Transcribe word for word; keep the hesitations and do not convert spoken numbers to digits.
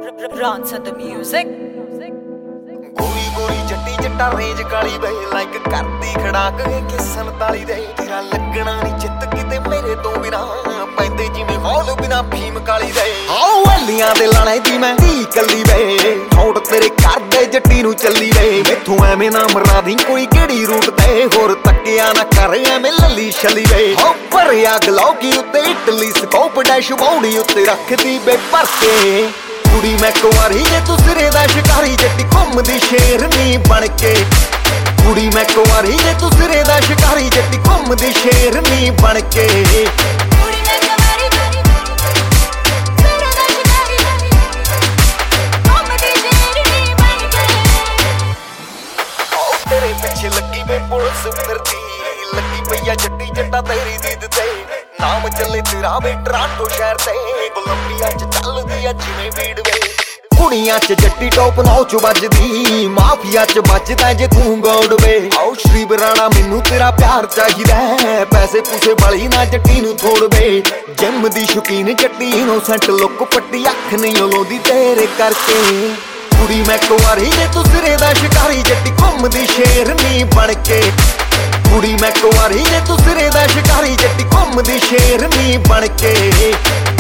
Run to the music. ਗੋਰੀ ਗੋਰੀ ਜੱਟੀ ਜੱਟਾ ਰੇਂਜ ਕਾਲੀ ਵੇ ਲਾਈਕ ਕਰਦੀ ਖੜਾਕ ਕਿਸਨ ਤਾਲੀ ਦੇ ਤੇਰਾ ਲੱਗਣਾ ਨਹੀਂ ਚਿੱਤ ਕਿਤੇ ਮੇਰੇ ਤੋਂ ਬਿਨਾ ਪੈਂਦੇ ਜਿਵੇਂ ਹੌਲ ਬਿਨਾ ਫੀਮ ਕਾਲੀ ਦੇ ਆਓ ਵਾਲੀਆਂ ਦੇ ਲਾਣੇ ਦੀ ਮੈਂ ਧੀ ਕੱਲੀ ਵੇ ਹੋੜ ਤੇਰੇ ਕਰਦੇ ਜੱਟੀ ਨੂੰ ਚੱਲੀ ਵੇ ਮੈਥੋਂ ਐਵੇਂ ਨਾ ਮਰਾ ਦੀ ਕੋਈ ਕਿਹੜੀ ਰੂਟ ਤੇ ਹੋਰ ਤੱਕਿਆ ਨਾ ਕਰ ਐਵੇਂ ਲੱਲੀ ਛਲੀ ਵੇ ਹੋ ਭਰਿਆ ਗਲੌਕੀ ਉੱਤੇ ਇਟਲੀ ਸਕੋਪ ਡੈਸ਼ ਬੌੜੀ ਉੱਤੇ ਰੱਖਦੀ ਬੇ ਭਰ ਕੇ ਕੁੜੀ ਮੈਂ ਕੁਆਰੀ ਜੇ ਤੂੰ ਸਿਰੇ ਦਾ ਸ਼ਿਕਾਰੀ ਜੱਟੀ ਘੁੰਮਦੀ ਸ਼ੇਰਨੀ ਬਣ ਕੇ ਕੁੜੀ ਮੈਂ ਕੁਆਰੀ ਜੇ ਤੂੰ ਸਿਰੇ ਦਾ ਸ਼ਿਕਾਰੀ ਜੱਟੀ ਘੁੰਮਦੀ ਸ਼ੇਰਨੀ ਬਣ ਕੇ ਕੁੜੀ ਮੈਂ ਕੁਆਰੀ ਸਿਰੇ ਦਾ ਸ਼ਿਕਾਰੀ ਘੁੰਮਦੀ ਸ਼ੇਰਨੀ ਬਣ ਕੇ ਓ ਤੇਰੇ ਪਿੱਛੇ ਲੱਗੀ ਵੇ ਪੁਲਿਸ ਫਿਰਦੀ ਲੱਗੀ ਪਈਆ ਜੱਟੀ ਜੱਟਾ ਤੇਰੀ ਦੀਦ ਤੇ ਨਾਮ ਚੱਲੇ ਤੇਰਾ ਵੇ ਟਰਾਂਟੋ ਸ਼ਹਿਰ ਤੇ ਕੋਲੰਬੀਆ ਚ ਚੱਲਦੀ ਆ ਜਿਵੇਂ ਵੀਡ ਵੇ ਕੁੜੀਆਂ ਚ ਜੱਟੀ ਟੌਪ ਨੌਚ ਵੱਜਦੀ ਮਾਫੀਆ ਚ ਬਚਦਾ ਜੇ ਤੂੰ ਗੋਡ ਵੇ ਆਓ ਸ਼੍ਰੀ ਬਰਾਣਾ ਮੈਨੂੰ ਤੇਰਾ ਪਿਆਰ ਚਾਹੀਦਾ ਪੈਸੇ ਪੂਸੇ ਵਾਲੀ ਨਾ ਜੱਟੀ ਨੂੰ ਥੋੜ ਵੇ ਜਿੰਮ ਦੀ ਸ਼ੌਕੀਨ ਜੱਟੀ ਇਨੋਸੈਂਟ ਲੁੱਕ ਪੱਟੀ ਅੱਖ ਨਹੀਂ ਲੋਦੀ ਤੇਰੇ ਕਰਕੇ ਕੁੜੀ ਮੈਂ ਕੁਆਰੀ ਜੇ ਤੂੰ ਸਿਰੇ ਦਾ ਸ਼ਿਕਾਰੀ ਜੱਟੀ ਘੁੰਮਦੀ ਸ਼ੇਰਨੀ ਬਣ ਕੇ ਕੁੜੀ ਮੈਂ ਕੁਆਰੀ ਜੇ ਤੂੰ ਸਿਰੇ ਦਾ ਸ਼ਿਕਾਰੀ ਜੱਟੀ ਘੁੰਮਦੀ ਸ਼ੇਰਨੀ ਬਣ ਕੇ